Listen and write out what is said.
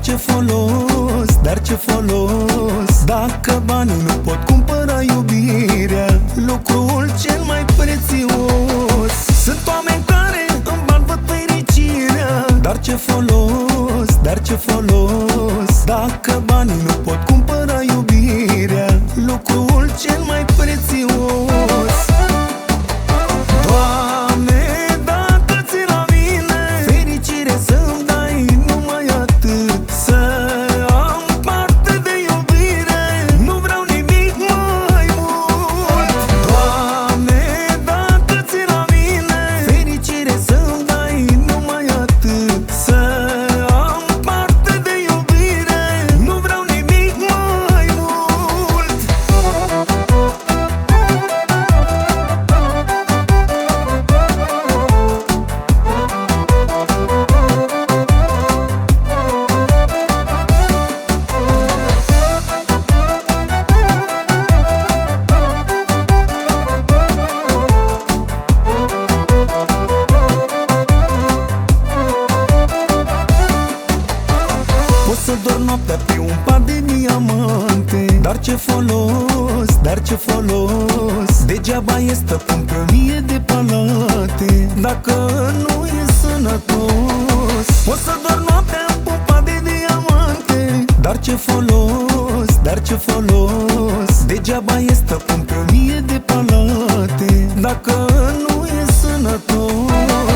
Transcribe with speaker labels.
Speaker 1: ce folos, dar ce folos dacă banii nu pot cumpăra iubirea, lucrul cel mai prețios. Sunt oameni care în bani văd fericirea, dar ce folos, dar ce folos dacă banii nu pot cumpăra iubirea, lucrul cel mai prețios. Doamne, dacă ți la mine fericire să-mi dai numai atât, să am parte de iubire, nu vreau nimic mai mult. Doamne, dacă ți la mine fericire să-mi dai numai atât, să am parte de iubire, nu vreau nimic mai mult. Pot să dorm noaptea pe un pat de diamante, dar ce folos, dar ce folos degeaba e stăpân pe 1000 de palate dacă nu e sănătos. Pot să dorm noaptea pe un pat de diamante, dar ce folos, dar ce folos degeaba e stăpân pe 1000 de palate dacă nu e sănătos.